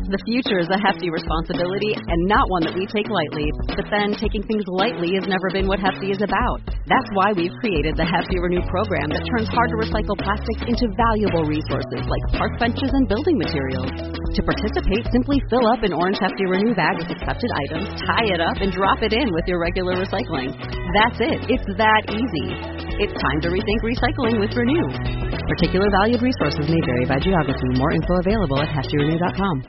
The future is a hefty responsibility and not one that we take lightly. But then, taking things lightly has never been what Hefty is about. That's why we've created the Hefty Renew program that turns hard-to-recycle plastics into valuable resources like park benches and building materials. To participate, simply fill up an orange Hefty Renew bag with accepted items, tie it up, and drop it in with your regular recycling. That's it. It's that easy. It's time to rethink recycling with Renew. Particular valued resources may vary by geography. More info available at heftyrenew.com.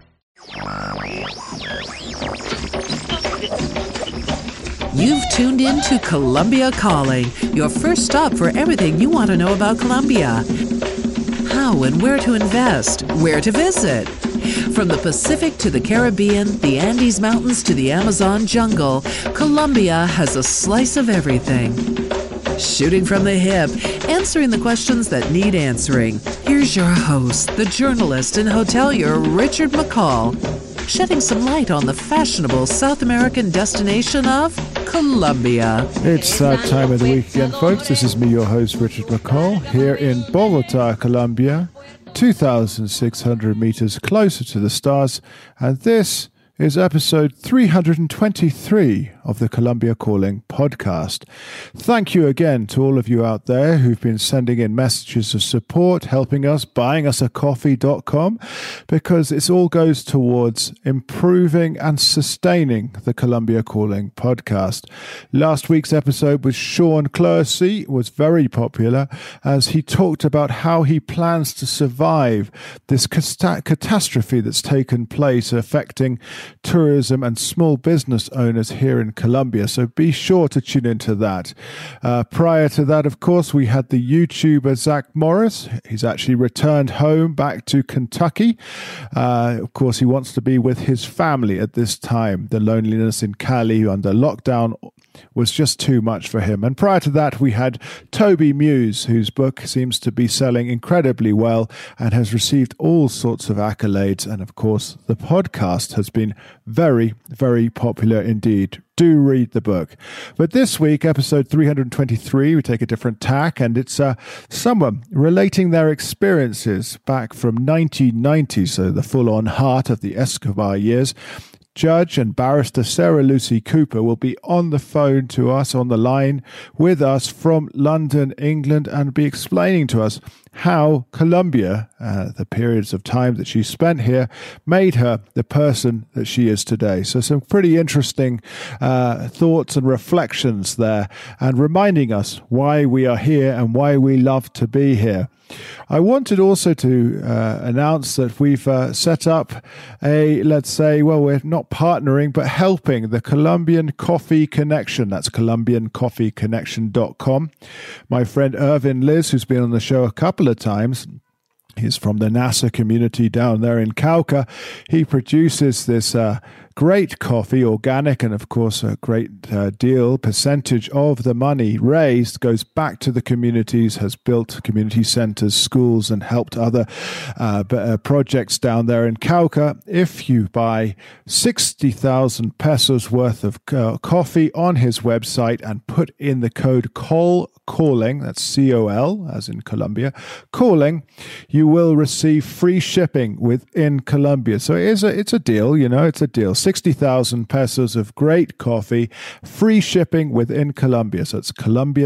You've tuned in to Columbia Calling, your first stop for everything you want to know about Colombia. How and where to invest, where to visit. From the Pacific to the Caribbean, the Andes Mountains to the Amazon jungle, Colombia has a slice of everything. Shooting from the hip, answering the questions that need answering. Here's your host, the journalist and hotelier Richard McCall, shedding some light on the fashionable South American destination of Colombia. It's that time of the week again, folks. This is me, your host, Richard McCall, here in Bogota, Colombia, 2,600 meters closer to the stars, and this is episode 323 of the Columbia Calling podcast. Thank you again to all of you out there who've been sending in messages of support, helping us, buying us a coffee.com, because it all goes towards improving and sustaining the Columbia Calling podcast. Last week's episode with Sean Clersey was very popular as he talked about how he plans to survive this catastrophe that's taken place affecting tourism and small business owners here in Colombia. So be sure to tune into that. Prior to that, of course, we had the YouTuber Zach Morris. He's actually returned home back to Kentucky. Of course, he wants to be with his family at this time. The loneliness in Cali under lockdown was just too much for him. And prior to that, we had Toby Muse, whose book seems to be selling incredibly well and has received all sorts of accolades. And of course, the podcast has been very, very popular indeed. Do read the book. But this week, episode 323, we take a different tack, and it's someone relating their experiences back from 1990, so the full-on heart of the Escobar years. Judge and barrister Sarah Lucy Cooper will be on the phone to us, on the line with us from London, England, and be explaining to us how Colombia, the periods of time that she spent here, made her the person that she is today. So some pretty interesting thoughts and reflections there, and reminding us why we are here and why we love to be here. I wanted also to announce that we've set up let's say, well, we're not partnering, but helping the Colombian Coffee Connection. That's ColombianCoffeeConnection.com. My friend Irvin Liz, who's been on the show a couple of times, he's from the NASA community down there in Cauca. He produces this great coffee, organic, and of course a great percentage of the money raised goes back to the communities, has built community centers, schools, and helped other projects down there in Cauca. If you buy 60,000 pesos worth of coffee on his website and put in the code CALling, that's C-O-L, as in Colombia, calling, you will receive free shipping within Colombia. So it's a deal, it's a deal. 60,000 pesos of great coffee, free shipping within Colombia. So it's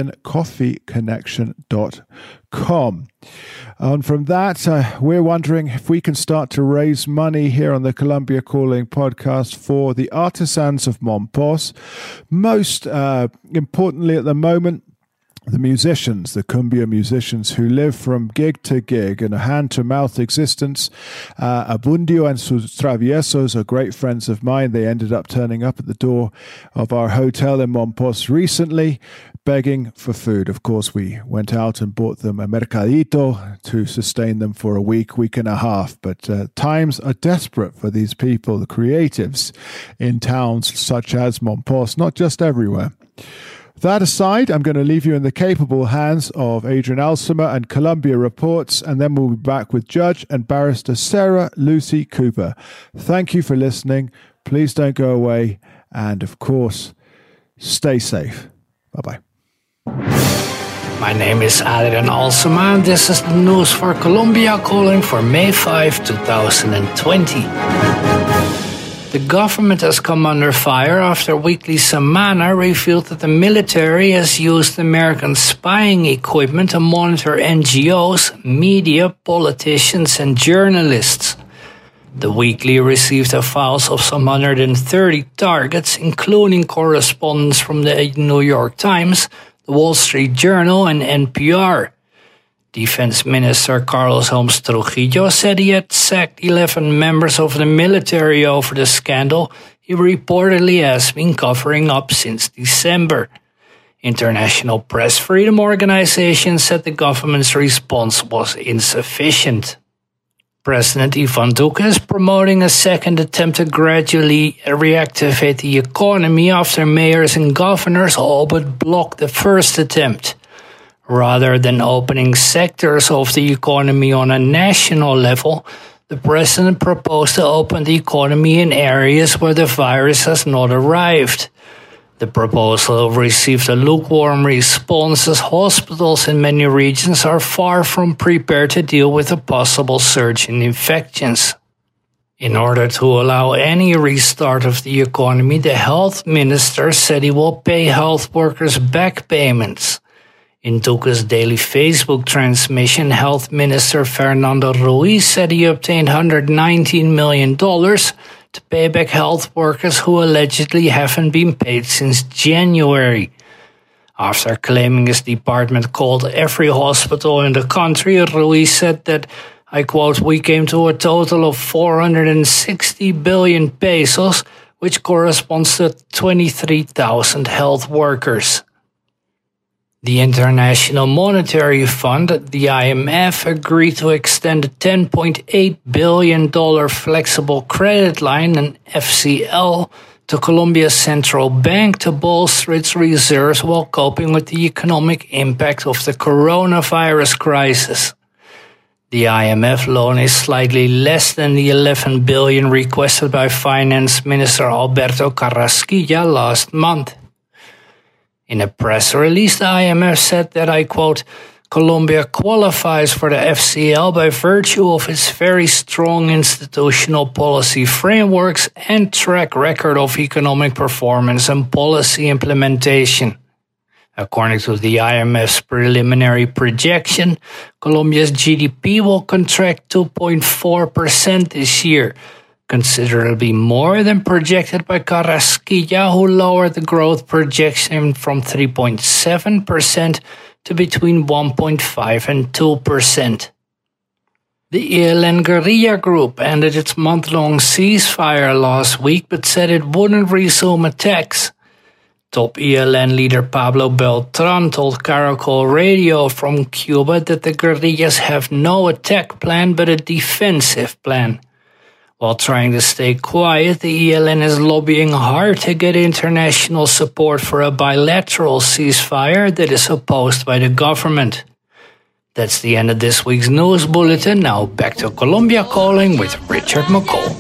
ColombianCoffeeConnection.com. And from that, we're wondering if we can start to raise money here on the Columbia Calling podcast for the artisans of Mompos. Most importantly at the moment, the musicians, the cumbia musicians who live from gig to gig in a hand-to-mouth existence. Abundio and sus Traviesos are great friends of mine. They ended up turning up at the door of our hotel in Mompos recently, begging for food. Of course, we went out and bought them a mercadito to sustain them for a week and a half. But times are desperate for these people, the creatives in towns such as Mompos, not just everywhere. That aside, I'm going to leave you in the capable hands of Adrian Alsima and Columbia Reports, and then we'll be back with Judge and Barrister Sarah Lucy Cooper. Thank you for listening. Please don't go away. And of course, stay safe. Bye-bye. My name is Adrian Alsima, and this is the news for Columbia Calling for May 5, 2020. The government has come under fire after Weekly Semana revealed that the military has used American spying equipment to monitor NGOs, media, politicians, and journalists. The Weekly received the files of some 130 targets, including correspondence from the New York Times, the Wall Street Journal, and NPR. Defense Minister Carlos Holmes Trujillo said he had sacked 11 members of the military over the scandal he reportedly has been covering up since December. International Press Freedom Organization said the government's response was insufficient. President Ivan Duque is promoting a second attempt to gradually reactivate the economy after mayors and governors all but blocked the first attempt. Rather than opening sectors of the economy on a national level, the president proposed to open the economy in areas where the virus has not arrived. The proposal received a lukewarm response as hospitals in many regions are far from prepared to deal with a possible surge in infections. In order to allow any restart of the economy, the health minister said he will pay health workers back payments. In Duque's daily Facebook transmission, Health Minister Fernando Ruiz said he obtained $119 million to pay back health workers who allegedly haven't been paid since January. After claiming his department called every hospital in the country, Ruiz said that, I quote, "We came to a total of 460 billion pesos, which corresponds to 23,000 health workers." The International Monetary Fund, the IMF, agreed to extend a $10.8 billion flexible credit line, an FCL, to Colombia's central bank to bolster its reserves while coping with the economic impact of the coronavirus crisis. The IMF loan is slightly less than the $11 billion requested by Finance Minister Alberto Carrasquilla last month. In a press release, the IMF said that, I quote, "Colombia qualifies for the FCL by virtue of its very strong institutional policy frameworks and track record of economic performance and policy implementation." According to the IMF's preliminary projection, Colombia's GDP will contract 2.4% this year, considerably more than projected by Carrasquilla, who lowered the growth projection from 3.7% to between 1.5% and 2%. The ELN guerrilla group ended its month-long ceasefire last week but said it wouldn't resume attacks. Top ELN leader Pablo Beltran told Caracol Radio from Cuba that the guerrillas have no attack plan but a defensive plan. While trying to stay quiet, the ELN is lobbying hard to get international support for a bilateral ceasefire that is opposed by the government. That's the end of this week's news bulletin. Now back to Colombia Calling with Richard McCall.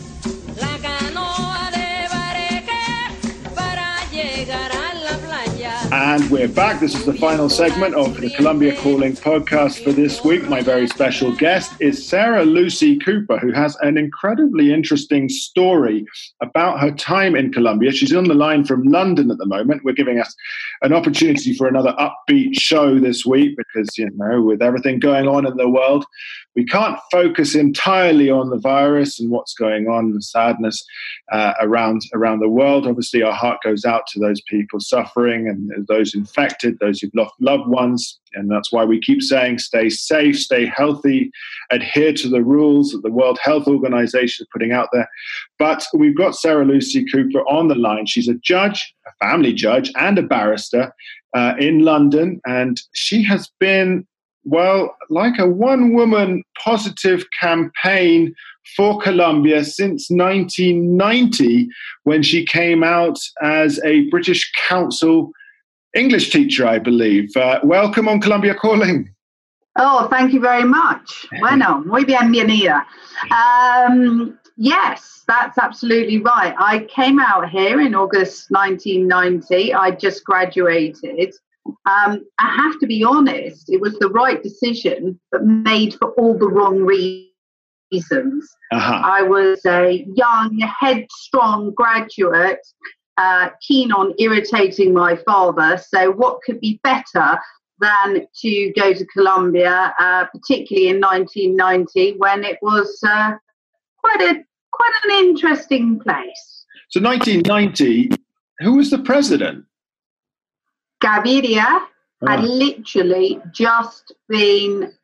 And we're back. This is the final segment of the Colombia Calling podcast for this week. My very special guest is Sarah Lucy Cooper, who has an incredibly interesting story about her time in Colombia. She's on the line from London at the moment. We're giving us an opportunity for another upbeat show this week because, with everything going on in the world, we can't focus entirely on the virus and what's going on, the sadness around the world. Obviously, our heart goes out to those people suffering and those infected, those who've lost loved ones. And that's why we keep saying stay safe, stay healthy, adhere to the rules that the World Health Organization is putting out there. But we've got Sarah Lucy Cooper on the line. She's a judge, a family judge, and a barrister in London. And she has been, like a one-woman positive campaign for Colombia since 1990, when she came out as a British Council English teacher, I believe. Welcome on Colombia Calling. Oh, thank you very much. Bueno, muy bienvenida. Yes, that's absolutely right. I came out here in August 1990. I just graduated. I have to be honest, it was the right decision, but made for all the wrong reasons. reasons. I was a young, headstrong graduate, keen on irritating my father. So what could be better than to go to Colombia, particularly in 1990, when it was quite an interesting place. So 1990, who was the president? Gaviria had literally just been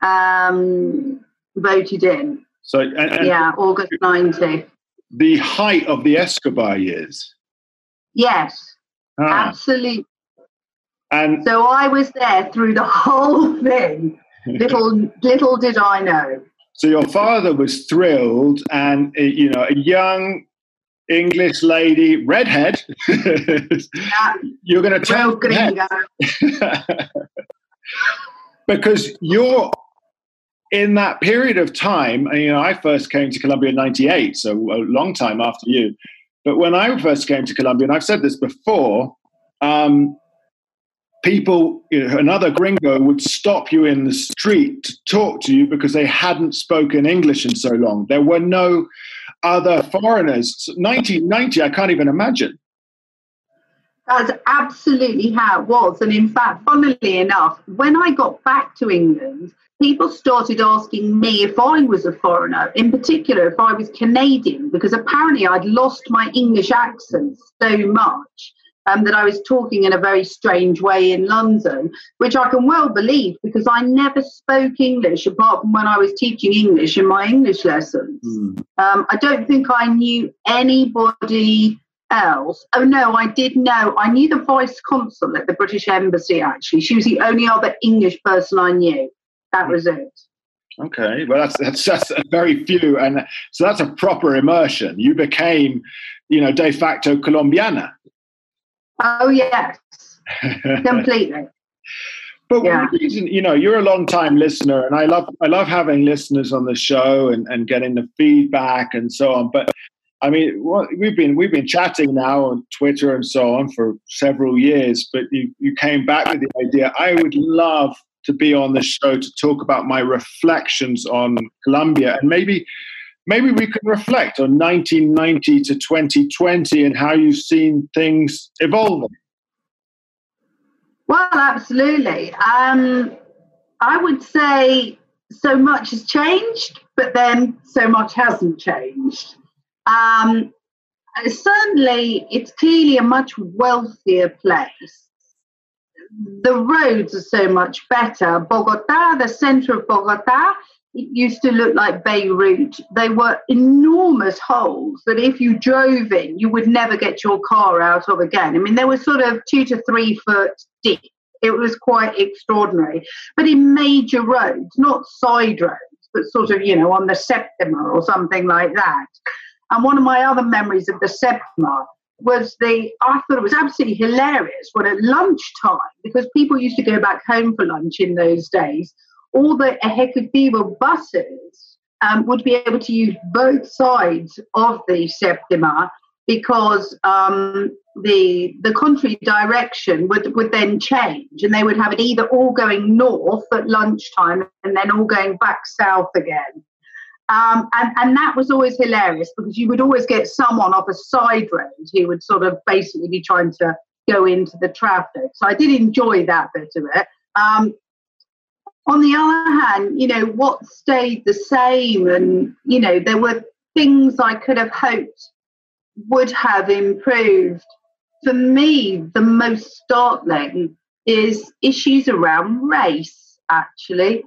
voted in. So August 90. The height of the Escobar years. Yes, absolutely. And so I was there through the whole thing. Little did I know. So your father was thrilled, and a young English lady, redhead. You're going to tell because you're in that period of time. And, I first came to Colombia in '98, so a long time after you. But when I first came to Colombia, and I've said this before, people, another gringo would stop you in the street to talk to you because they hadn't spoken English in so long. There were no other foreigners. 1990, I can't even imagine. That's absolutely how it was. And in fact, funnily enough, when I got back to England, people started asking me if I was a foreigner, in particular if I was Canadian, because apparently I'd lost my English accent so much that I was talking in a very strange way in London, which I can well believe because I never spoke English apart from when I was teaching English in my English lessons. I don't think I knew anybody else. Oh, no, I did know. I knew the vice consul at the British Embassy, actually. She was the only other English person I knew. That was it. Okay, well, that's just very few. And so that's a proper immersion. You became, de facto Colombiana. Oh, yes, completely. But one reason, you're a long-time listener, and I love having listeners on the show and getting the feedback and so on. But I mean, we've been chatting now on Twitter and so on for several years. But you came back with the idea. I would love to be on the show to talk about my reflections on Colombia, and maybe we can reflect on 1990 to 2020 and how you've seen things evolving. Well, absolutely. I would say so much has changed, but then so much hasn't changed. Certainly, it's clearly a much wealthier place. The roads are so much better. Bogota, the center of Bogota, it used to look like Beirut. They were enormous holes that if you drove in, you would never get your car out of again. I mean, they were sort of 2 to 3 foot deep. It was quite extraordinary. But in major roads, not side roads, but sort of, on the Septima or something like that. And one of my other memories of the Septima was I thought it was absolutely hilarious when at lunchtime, because people used to go back home for lunch in those days, all the Ejecutivo buses would be able to use both sides of the Septima because the contrary direction would then change, and they would have it either all going north at lunchtime and then all going back south again. And that was always hilarious because you would always get someone off a side road who would sort of basically be trying to go into the traffic. So I did enjoy that bit of it. On the other hand, what stayed the same, and, there were things I could have hoped would have improved. For me, the most startling is issues around race, actually.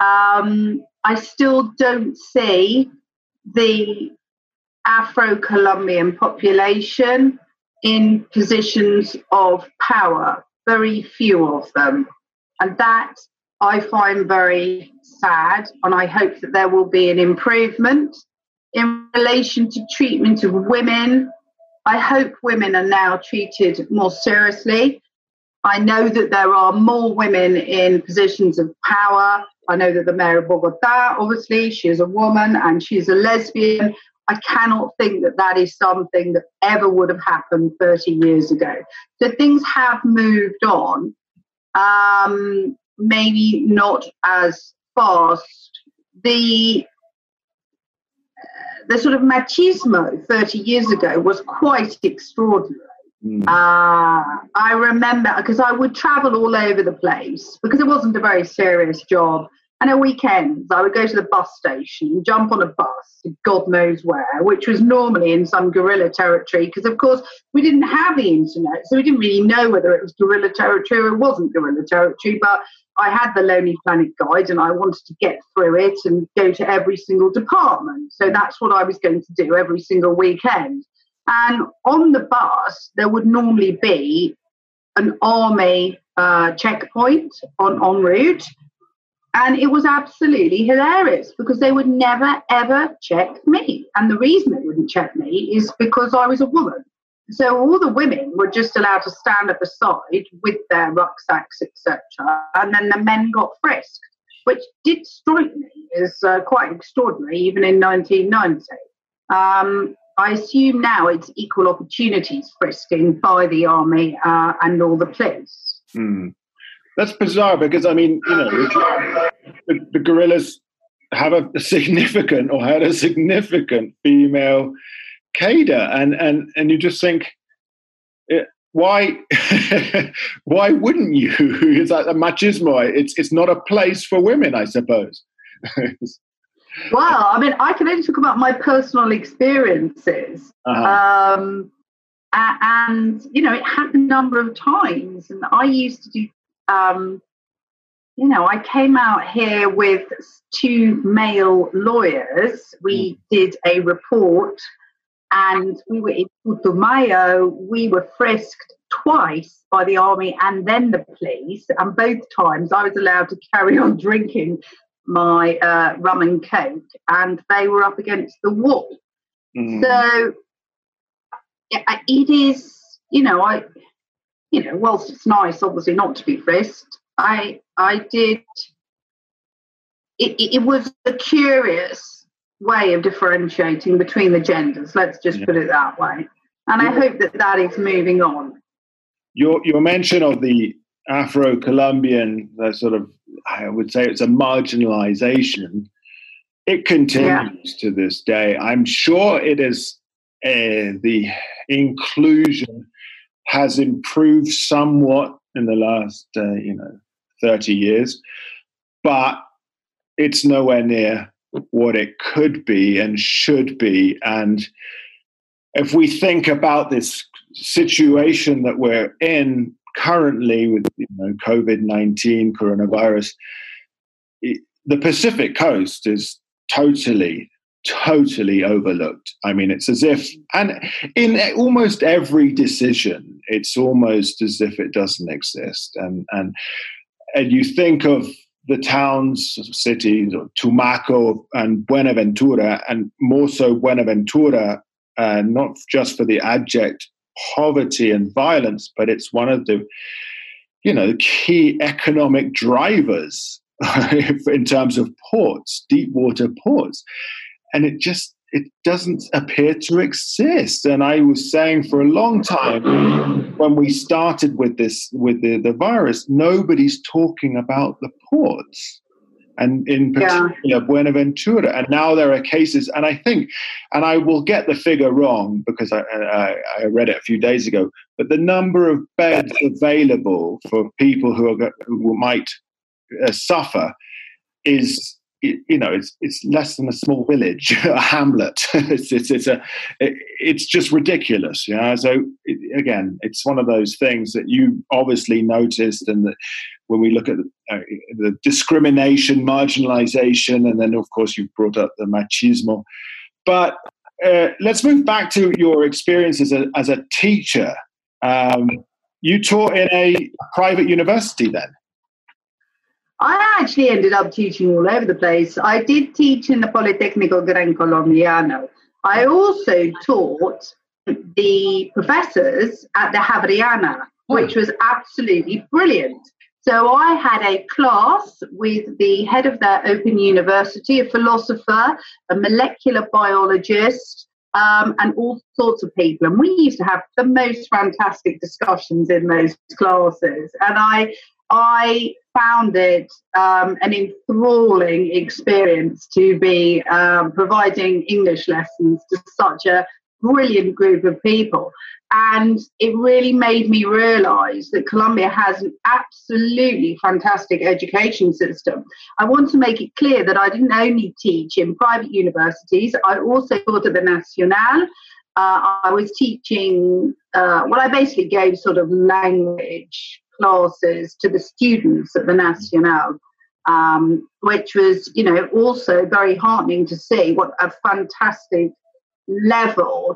I still don't see the Afro-Colombian population in positions of power, very few of them. And that I find very sad, and I hope that there will be an improvement. In relation to treatment of women, I hope women are now treated more seriously. I know that there are more women in positions of power. I know that the mayor of Bogota, obviously, she is a woman and she's a lesbian. I cannot think that that is something that ever would have happened 30 years ago. So things have moved on, maybe not as fast. The the sort of machismo 30 years ago was quite extraordinary. I remember, because I would travel all over the place because it wasn't a very serious job. And at weekends, I would go to the bus station, jump on a bus, God knows where, which was normally in some guerrilla territory, because, of course, we didn't have the internet, so we didn't really know whether it was guerrilla territory or it wasn't guerrilla territory. But I had the Lonely Planet Guide, and I wanted to get through it and go to every single department. So that's what I was going to do every single weekend. And on the bus, there would normally be an army checkpoint en route. And it was absolutely hilarious because they would never, ever check me. And the reason they wouldn't check me is because I was a woman. So all the women were just allowed to stand at the side with their rucksacks, etc. And then the men got frisked, which did strike me as quite extraordinary, even in 1990. I assume now it's equal opportunities frisking by the army and all the police. That's bizarre because, I mean, you know, the guerrillas have a significant or had a significant female cadre, and you just think, why why wouldn't you? It's like a machismo. It's not a place for women, I suppose. Well, I mean, I can only talk about my personal experiences. And, you know, it happened a number of times. And I used to do, you know, I came out here with 2 male lawyers. We did a report and we were in Putumayo. We were frisked twice by the army and then the police. And both times I was allowed to carry on drinking my rum and coke, and they were up against the wall. So it is, you know, whilst it's nice, obviously, not to be frisked, I did. It was a curious way of differentiating between the genders. Let's just put it that way, and I hope that is moving on. Your mention of the Afro-Colombian, sort of, I would say it's a marginalization. It continues to this day. I'm sure it is the inclusion has improved somewhat in the last 30 years, but it's nowhere near what it could be and should be. And if we think about this situation that we're in currently with COVID-19, coronavirus, the Pacific coast is totally overlooked. I mean, it's as if, and in almost every decision, it's almost as if it doesn't exist. And you think of the towns, cities, of Tumaco and Buenaventura, and more so Buenaventura, not just for the abject poverty and violence, but it's one of the, key economic drivers in terms of ports, deep water ports. And it doesn't appear to exist. And I was saying for a long time, when we started with this, with the virus, nobody's talking about the ports, and in particular Buenaventura. And now there are cases, and I think, and I will get the figure wrong because I read it a few days ago, but the number of beds available for people who might suffer is, it's less than a small village, a hamlet. It's just ridiculous. So again, it's one of those things that you obviously noticed, and that when we look at the discrimination, marginalization, and then of course you brought up the machismo. But let's move back to your experience as a teacher. You taught in a private university then. I actually ended up teaching all over the place. I did teach in the Politécnico Gran Colombiano. I also taught the professors at the Javeriana, which was absolutely brilliant. So I had a class with the head of their open university, a philosopher, a molecular biologist, and all sorts of people. And we used to have the most fantastic discussions in those classes. And I found it an enthralling experience to be providing English lessons to such a brilliant group of people. And it really made me realize that Colombia has an absolutely fantastic education system. I want to make it clear that I didn't only teach in private universities, I also taught at the Nacional. I was teaching, I basically gave sort of language classes to the students at the Nacional, which was, also very heartening to see what a fantastic level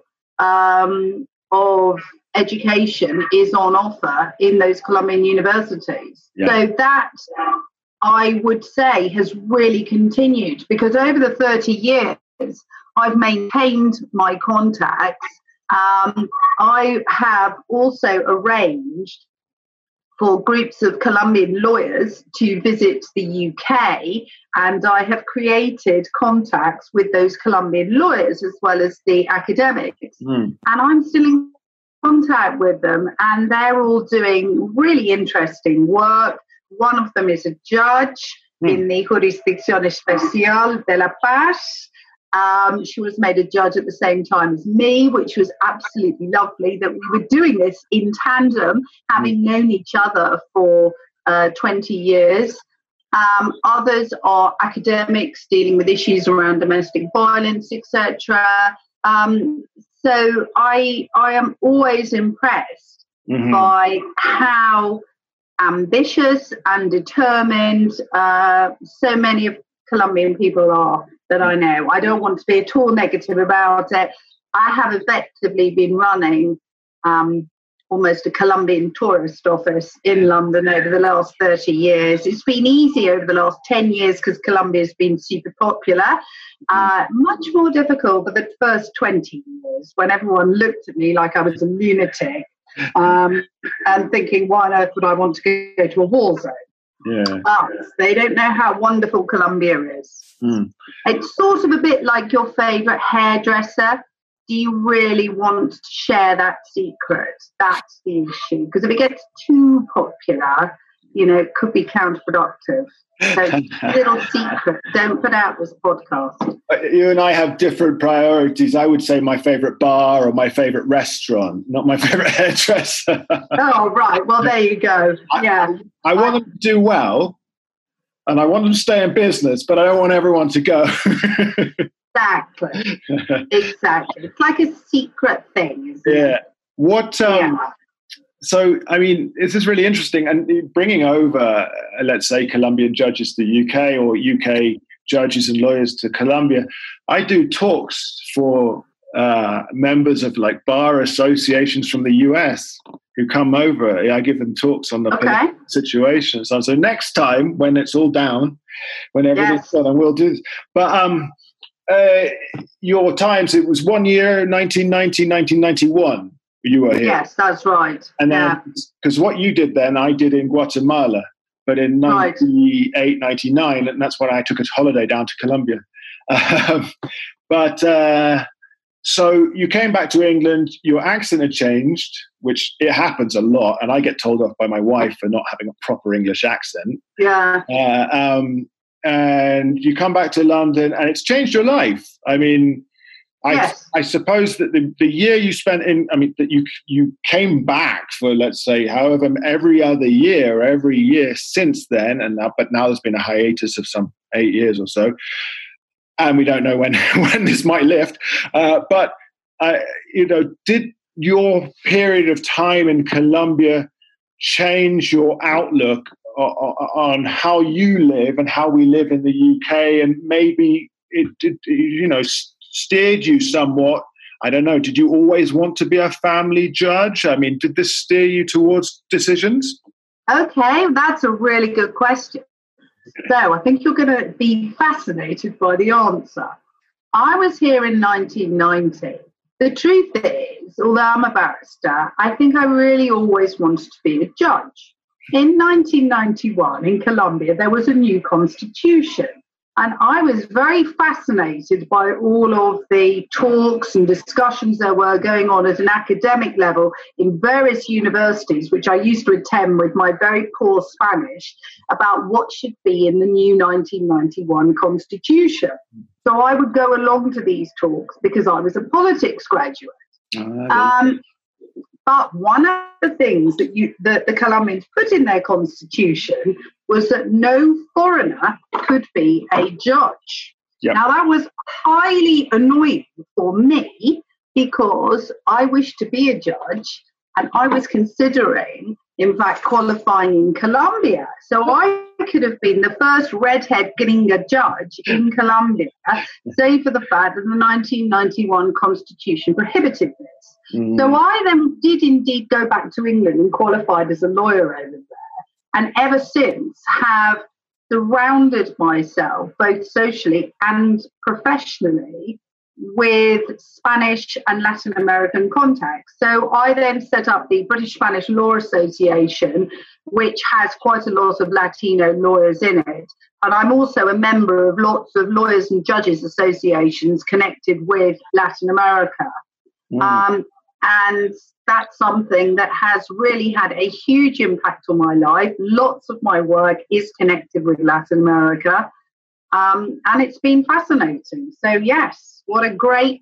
of education is on offer in those Colombian universities. Yeah. So that, I would say, has really continued, because over the 30 years, I've maintained my contacts. I have also arranged for groups of Colombian lawyers to visit the UK, and I have created contacts with those Colombian lawyers as well as the academics. And I'm still in contact with them, and they're all doing really interesting work. One of them is a judge in the Jurisdicción Especial de la Paz. She was made a judge at the same time as me, which was absolutely lovely that we were doing this in tandem, having known each other for 20 years. Others are academics dealing with issues around domestic violence, etc. So I am always impressed by how ambitious and determined so many of Colombian people are that I know. I don't want to be at all negative about it. I have effectively been running almost a Colombian tourist office in London over the last 30 years. It's been easy over the last 10 years because Colombia's been super popular. Much more difficult for the first 20 years when everyone looked at me like I was a lunatic and thinking, why on earth would I want to go to a war zone? Yeah. But they don't know how wonderful Colombia is. It's sort of a bit like your favourite hairdresser. Do you really want to share that secret? That's the issue. Because if it gets too popular, it could be counterproductive. So, little secret. Don't put out this podcast. You and I have different priorities. I would say my favourite bar or my favourite restaurant, not my favourite hairdresser. Oh, right. Well, there you go. Yeah. I want them to do well, and I want them to stay in business, but I don't want everyone to go. Exactly. It's like a secret thing, isn't it? What? So, I mean, this is really interesting. And bringing over, let's say, Colombian judges to the UK or UK judges and lawyers to Colombia, I do talks for members of like bar associations from the US who come over. I give them talks on the situation. So next time when it's all down, when everything's done, we'll do this. But your times, it was 1 year, 1990, 1991. You were here. Yes, that's right. And then, because what you did then, I did in Guatemala, but in 98, 99, and that's when I took a holiday down to Colombia. So you came back to England, your accent had changed, which it happens a lot, and I get told off by my wife for not having a proper English accent. Yeah. And you come back to London, and it's changed your life. I mean, I suppose that the year you spent that you came back for, let's say, however, every year since then, but now there's been a hiatus of some 8 years or so, and we don't know when this might lift. But did your period of time in Colombia change your outlook on how you live and how we live in the UK, and maybe it did, steered you somewhat? I don't know. Did you always want to be a family judge? I mean, did this steer you towards decisions? Okay, that's a really good question. So I think you're going to be fascinated by the answer. I was here in 1990. The truth is, although I'm a barrister, I think I really always wanted to be a judge. In 1991, in Colombia, there was a new constitution. And I was very fascinated by all of the talks and discussions there were going on at an academic level in various universities, which I used to attend with my very poor Spanish, about what should be in the new 1991 Constitution. So I would go along to these talks because I was a politics graduate. But one of the things that the Colombians put in their constitution was that no foreigner could be a judge. Yep. Now, that was highly annoying for me because I wished to be a judge and I was considering, in fact, qualifying in Colombia. So I could have been the first redhead gringa judge in Colombia, save for the fact that the 1991 Constitution prohibited this. So I then did indeed go back to England and qualified as a lawyer over there, and ever since have surrounded myself, both socially and professionally, with Spanish and Latin American contacts. So I then set up the British Spanish Law Association, which has quite a lot of Latino lawyers in it. And I'm also a member of lots of lawyers and judges associations connected with Latin America. And that's something that has really had a huge impact on my life. Lots of my work is connected with Latin America. And it's been fascinating. So, yes, what a great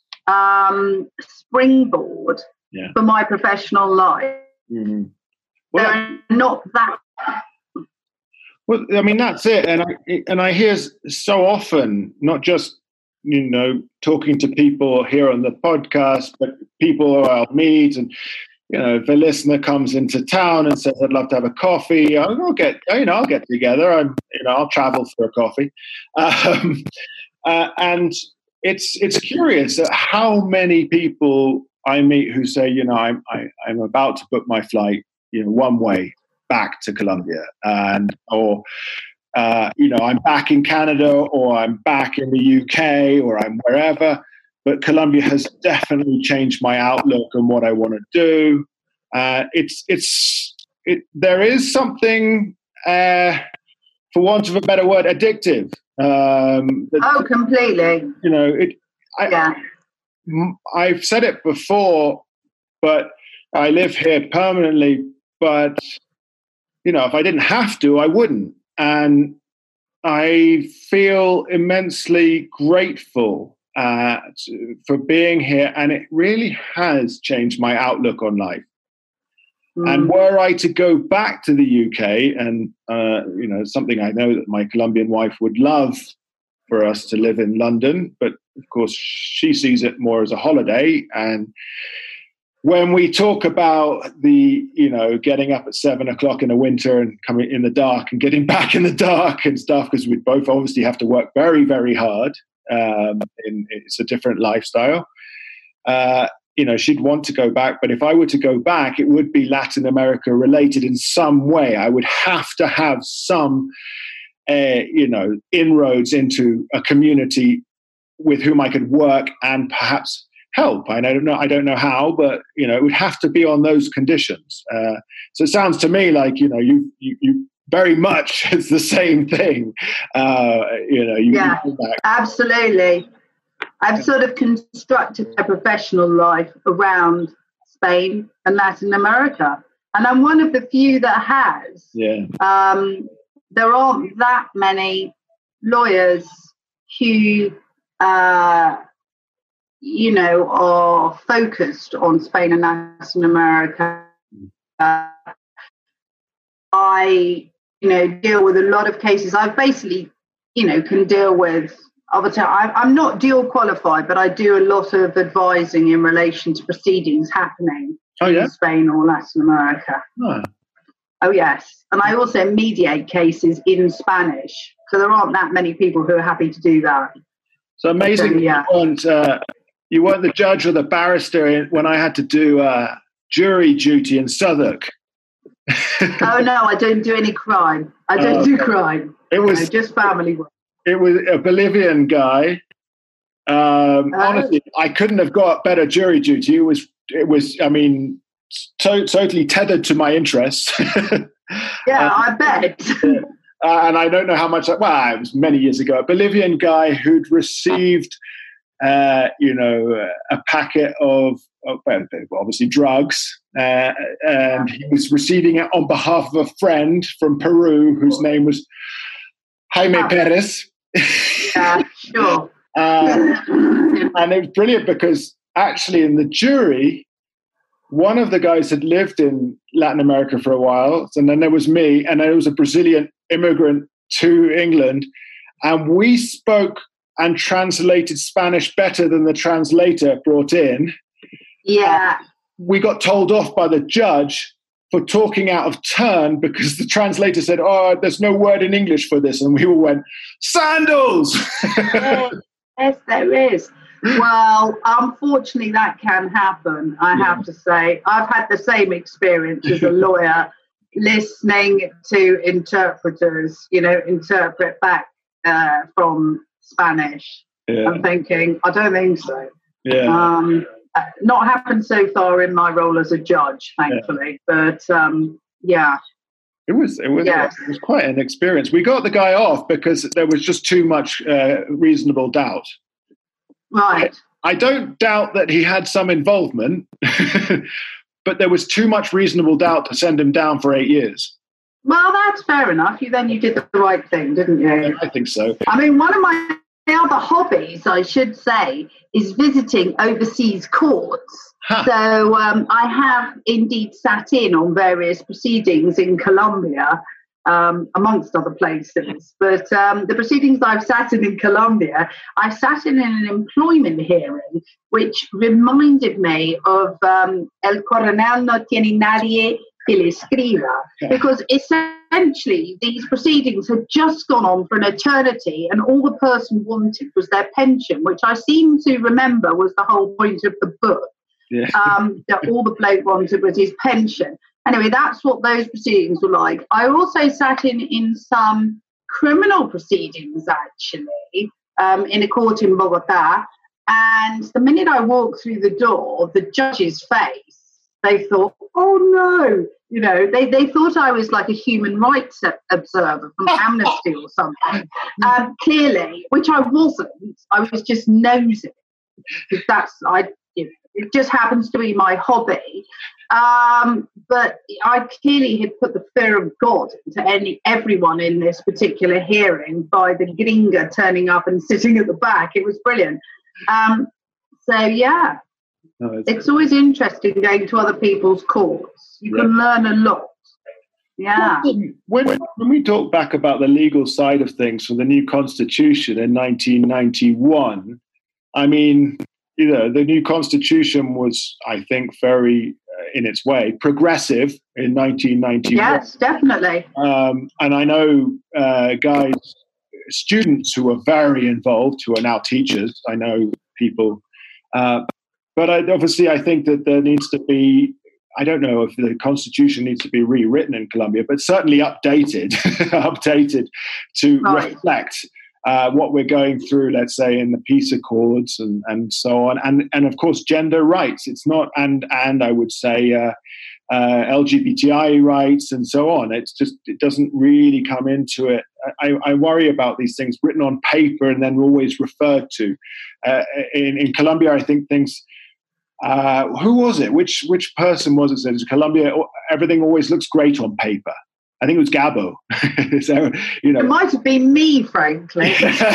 springboard for my professional life. Mm-hmm. Well, not that. Well, I mean, that's it. And I hear so often, not just, talking to people here on the podcast, but people I'll meet, and if a listener comes into town and says, "I'd love to have a coffee," I'll get together. I'll travel for a coffee, and it's curious at how many people I meet who say, I'm about to book my flight, one way back to Colombia, I'm back in Canada, or I'm back in the UK, or I'm wherever, but Colombia has definitely changed my outlook on what I want to do. There is something, for want of a better word, addictive. Completely. I've said it before, but I live here permanently, but, if I didn't have to, I wouldn't. And I feel immensely grateful for being here, and it really has changed my outlook on life. And were I to go back to the UK, and something I know that my Colombian wife would love for us to live in London, but of course she sees it more as a holiday. And when we talk about the, getting up at 7 o'clock in the winter and coming in the dark and getting back in the dark and stuff, because we both obviously have to work very, very hard. It's a different lifestyle. She'd want to go back, but if I were to go back, it would be Latin America related in some way. I would have to have some, inroads into a community with whom I could work and perhaps help. I don't know how, but it would have to be on those conditions. So it sounds to me like you very much it's the same thing. Absolutely. I've sort of constructed a professional life around Spain and Latin America, and I'm one of the few that has. There aren't that many lawyers who are focused on Spain and Latin America. I, deal with a lot of cases. I basically, can deal with, obviously, I'm not dual qualified, but I do a lot of advising in relation to proceedings happening in Spain or Latin America. Oh, yes. And I also mediate cases in Spanish. So there aren't that many people who are happy to do that. So amazing. You weren't the judge or the barrister when I had to do jury duty in Southwark. Oh, no, I don't do any crime. I don't do crime. It was just family work. It was a Bolivian guy. Honestly, I couldn't have got better jury duty. It was. I mean, totally tethered to my interests. I bet. and I don't know how much, it was many years ago, a Bolivian guy who'd received, a packet of obviously drugs, and he was receiving it on behalf of a friend from Peru whose name was Jaime Perez. Yeah, sure. And it was brilliant because actually in the jury, one of the guys had lived in Latin America for a while, and then there was me, and there was a Brazilian immigrant to England, and we spoke and translated Spanish better than the translator brought in. Yeah. We got told off by the judge for talking out of turn because the translator said, "Oh, there's no word in English for this," and we all went, "Sandals!" Yes, there is. Well, unfortunately, that can happen, I have to say. I've had the same experience as a lawyer, listening to interpreters, interpret back from Spanish. Yeah. I'm thinking, I don't think so. Yeah. Not happened so far in my role as a judge, thankfully. Yeah. But, yeah. It was quite an experience. We got the guy off because there was just too much reasonable doubt. Right. I don't doubt that he had some involvement, but there was too much reasonable doubt to send him down for 8 years. Well, that's fair enough. You did the right thing, didn't you? I think so. I mean, one of my other hobbies, I should say, is visiting overseas courts. Huh. So I have indeed sat in on various proceedings in Colombia, amongst other places. But the proceedings I've sat in Colombia, I sat in an employment hearing, which reminded me of El Coronel no tiene nadie que le escriba, because essentially these proceedings had just gone on for an eternity, and all the person wanted was their pension, which I seem to remember was the whole point of the book. Yeah. That all the bloke wanted was his pension. Anyway, that's what those proceedings were like. I also sat in some criminal proceedings, actually, in a court in Bogota. And the minute I walked through the door, the judge's face, they thought, oh, no. They thought I was like a human rights observer from Amnesty or something. Clearly, which I wasn't. I was just nosing. It just happens to be my hobby. But I clearly had put the fear of God into everyone in this particular hearing by the gringa turning up and sitting at the back. It was brilliant. It's always interesting going to other people's courts. You can learn a lot. Yeah. When we talk back about the legal side of things for the new constitution in 1991, I mean, the new constitution was, I think, very, in its way, progressive in 1991. Yes, definitely. And I know students who are very involved, who are now teachers. I know people. But I think that there needs to be, I don't know if the constitution needs to be rewritten in Colombia, but certainly updated to reflect what we're going through, let's say, in the peace accords and so on. And of course, gender rights. It's not, and I would say LGBTI rights and so on. It's just, it doesn't really come into it. I worry about these things written on paper and then always referred to. In Colombia, I think things, who was it? Which person was it? Said in Colombia, everything always looks great on paper. I think it was Gabo. So, It might have been me, frankly.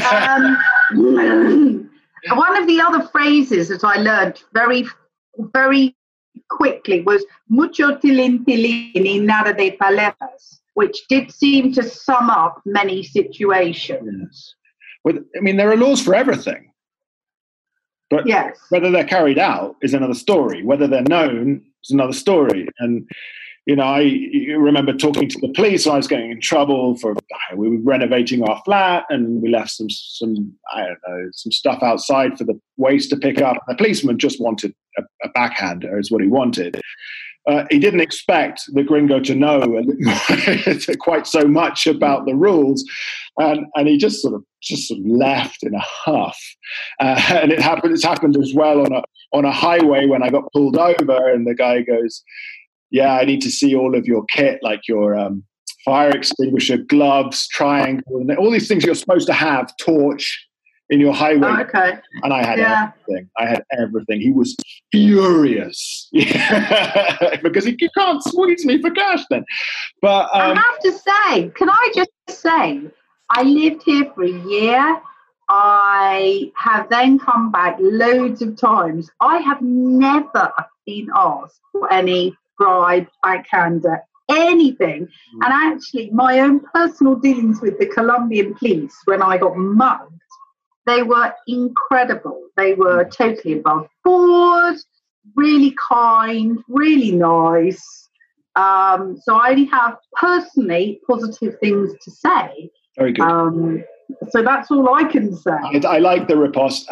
One of the other phrases that I learned very, very quickly was mucho tilín tilín y nada de palabras, which did seem to sum up many situations. Well, I mean, there are laws for everything. But yes, whether they're carried out is another story. Whether they're known is another story. And I remember talking to the police. I was getting in trouble we were renovating our flat, and we left some stuff outside for the waste to pick up. The policeman just wanted a backhander, is what he wanted. He didn't expect the gringo to know quite so much about the rules, and he just sort of left in a huff. And it's happened as well on a highway when I got pulled over, and the guy goes, "Yeah, I need to see all of your kit, like your fire extinguisher, gloves, triangle, and all these things you're supposed to have, torch in your highway. Oh, okay. And I had everything. He was furious because you can't squeeze me for cash then. But I have to say, can I just say, I lived here for a year. I have then come back loads of times. I have never been asked for any bribe, backhander, anything. And actually, my own personal dealings with the Colombian police when I got mugged, they were incredible. They were totally above board, really kind, really nice. So I only have personally positive things to say. Very good. So that's all I can say. I like the riposte.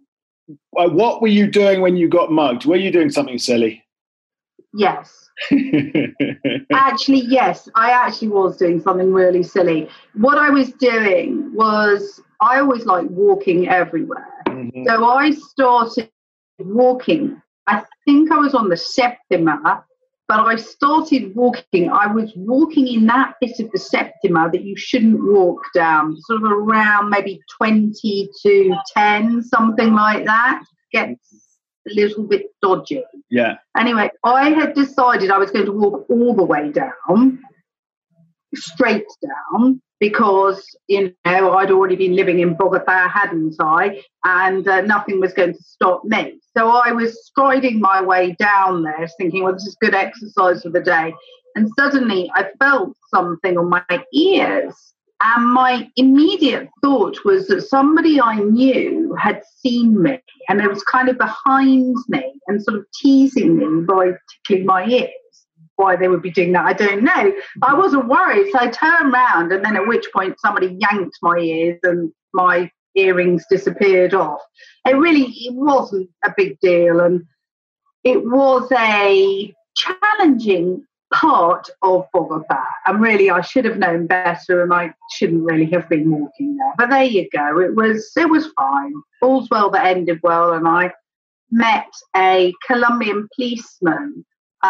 What were you doing when you got mugged? Were you doing something silly? Yes. Actually, yes. I actually was doing something really silly. What I was doing was, I always like walking everywhere. Mm-hmm. So I started walking. I think I was on the Septima, but I started walking. I was walking in that bit of the Septima that you shouldn't walk down, sort of around maybe 20 to 10, something like that. Gets a little bit dodgy. Yeah. Anyway, I had decided I was going to walk all the way down, straight down, because, you know, I'd already been living in Bogota, hadn't I? And nothing was going to stop me. So I was striding my way down there, thinking, well, this is good exercise for the day. And suddenly I felt something on my ears. And my immediate thought was that somebody I knew had seen me, and it was kind of behind me and sort of teasing me by tickling my ears. Why they would be doing that, I don't know. I wasn't worried, so I turned around, and then at which point somebody yanked my ears and my earrings disappeared off. It wasn't a big deal, and it was a challenging part of Bogota, and really I should have known better, and I shouldn't really have been walking there. But there you go. It was fine. All's well that ended well, and I met a Colombian policeman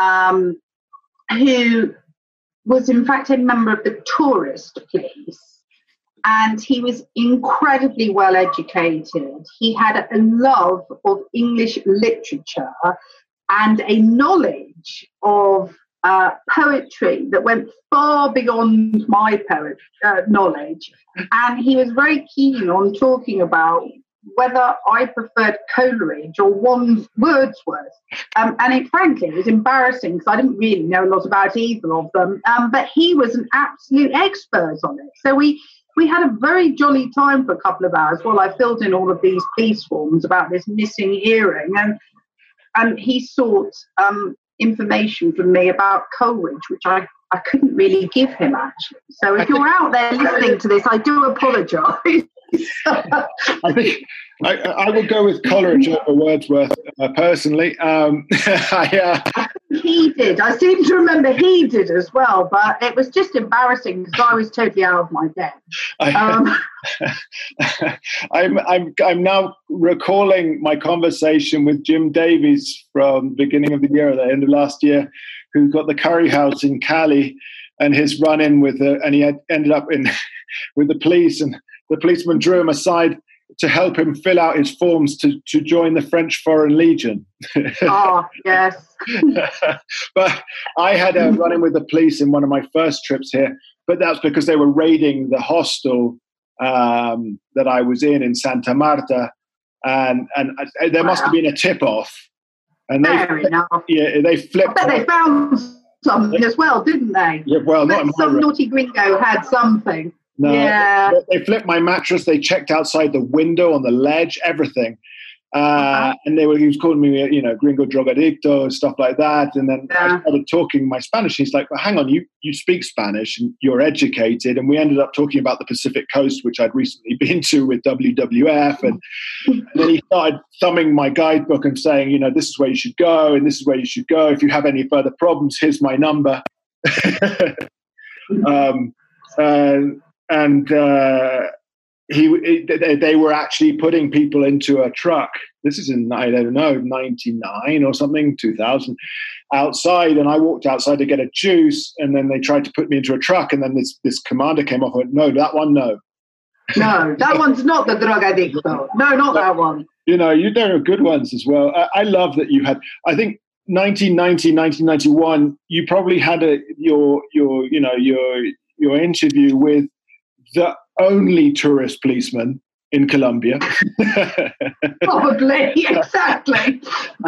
who was in fact a member of the tourist police, and he was incredibly well educated. He had a love of English literature and a knowledge of poetry that went far beyond my knowledge, and he was very keen on talking about whether I preferred Coleridge or Wordsworth. And frankly, it was embarrassing because I didn't really know a lot about either of them, but he was an absolute expert on it. So we had a very jolly time for a couple of hours while I filled in all of these police forms about this missing earring, and he sought information from me about Coleridge, which I couldn't really give him, actually. So if you're out there listening to this, I do apologise. I think I would go with Coleridge over Wordsworth, personally. He did. I seem to remember he did as well, but it was just embarrassing because I was totally out of my depth. I'm now recalling my conversation with Jim Davies from the beginning of the year, or the end of last year, who got the curry house in Cali, and his run-in and he ended up with the police, and the policeman drew him aside to help him fill out his forms to join the French Foreign Legion. Oh, yes. But I had a run-in with the police in one of my first trips here, but that's because they were raiding the hostel that I was in Santa Marta, and there must have been a tip-off. And fair enough. Yeah, they flipped. I bet they found something as well, didn't they? Yeah, well, not in my some naughty gringo had something. No, yeah. They flipped my mattress. They checked outside the window, on the ledge, everything. And he was calling me, gringo drogadicto and stuff like that. And then I started talking my Spanish. He's like, well, hang on, you speak Spanish and you're educated. And we ended up talking about the Pacific Coast, which I'd recently been to with WWF. And then he started thumbing my guidebook and saying, this is where you should go and this is where you should go. If you have any further problems, here's my number. they were actually putting people into a truck. This is in, I don't know, 99 or something, 2000, outside. And I walked outside to get a juice, and then they tried to put me into a truck. And then this commander came off and went, no, that one, no. No, that one's not the drogadicto. No, not that one. There are good ones as well. I love that you had, I think, 1990, 1991, you probably had your interview with the only tourist policeman in Colombia. Probably, exactly.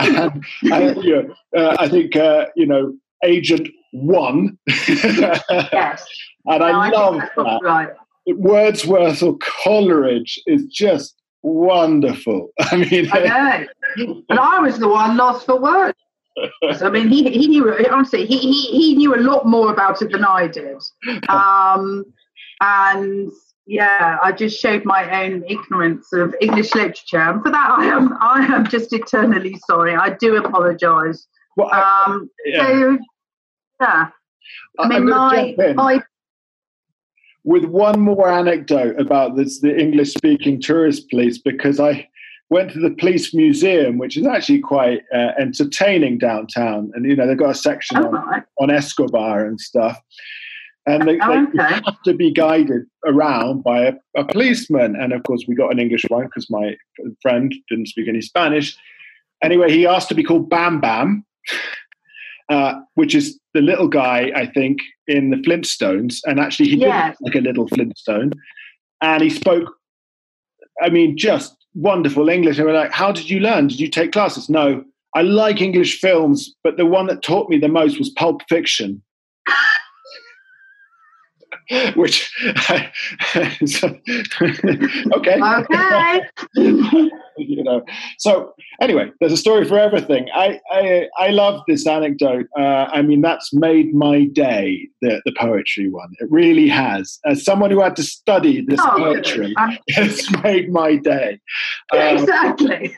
I think, Agent 1. Yes. And I love that. Right. Wordsworth or Coleridge is just wonderful. I know. And I was the one lost for words. I mean, he knew, honestly, he knew a lot more about it than I did. And yeah, I just showed my own ignorance of English literature. And for that, I am just eternally sorry. I do apologise. Well, So, yeah. I mean, my with one more anecdote about the English-speaking tourist police, because I went to the police museum, which is actually quite entertaining downtown. And, they've got a section on Escobar and stuff. And they have to be guided around by a policeman. And, of course, we got an English one because my friend didn't speak any Spanish. Anyway, he asked to be called Bam Bam, which is the little guy, I think, in the Flintstones. And actually, he did look like a little Flintstone. And he spoke, just wonderful English. And we're like, how did you learn? Did you take classes? No, I like English films, but the one that taught me the most was Pulp Fiction. Which, okay. So anyway, there's a story for everything. I love this anecdote. That's made my day, the poetry one. It really has. As someone who had to study this poetry, it's made my day. Exactly.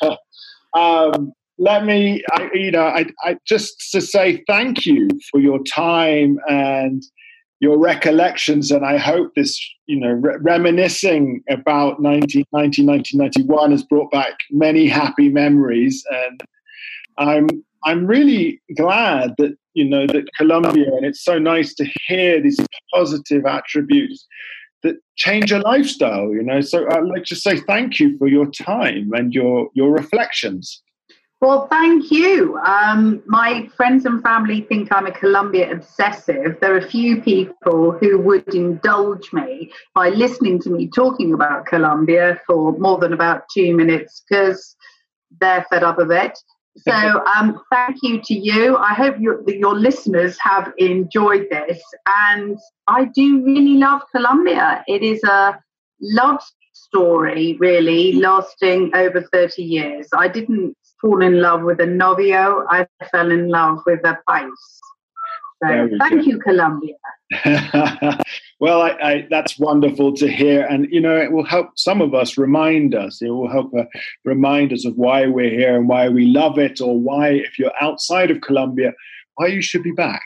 Let me, I just to say thank you for your time and your recollections, and I hope this, reminiscing about 1990, 1991 has brought back many happy memories. And I'm really glad that, that Colombia, and it's so nice to hear these positive attributes that change your lifestyle, So I'd like to say thank you for your time and your reflections. Well, thank you. My friends and family think I'm a Colombia obsessive. There are a few people who would indulge me by listening to me talking about Colombia for more than about 2 minutes because they're fed up of it. So thank you to you. I hope your listeners have enjoyed this. And I do really love Colombia. It is a love story, really, lasting over 30 years. I didn't fall in love with a novio. I fell in love with a país. So thank you, Colombia. Well, that's wonderful to hear. And, it will help some of us remind us. It will help remind us of why we're here and why we love it, or why, if you're outside of Colombia, why you should be back.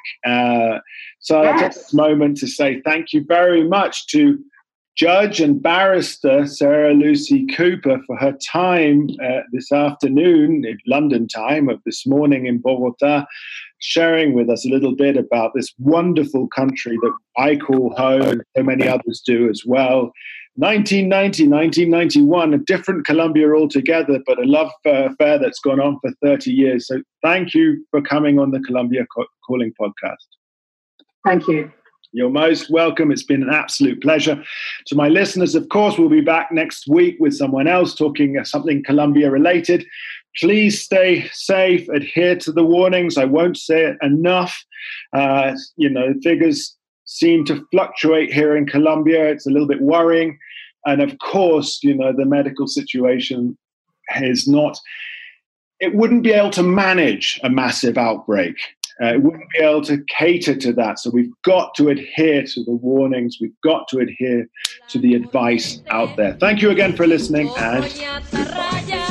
So I take this moment to say thank you very much to Judge and Barrister Sarah Lucy Cooper for her time this afternoon, London time, of this morning in Bogota, sharing with us a little bit about this wonderful country that I call home, and so many others do as well. 1990, 1991, a different Colombia altogether, but a love affair that's gone on for 30 years. So thank you for coming on the Colombia Calling podcast. Thank you. You're most welcome. It's been an absolute pleasure. To my listeners, of course, we'll be back next week with someone else talking something Colombia related. Please stay safe, adhere to the warnings. I won't say it enough. Figures seem to fluctuate here in Colombia. It's a little bit worrying. And of course, the medical situation is it wouldn't be able to manage a massive outbreak. It wouldn't be able to cater to that. So we've got to adhere to the warnings. We've got to adhere to the advice out there. Thank you again for listening, and goodbye.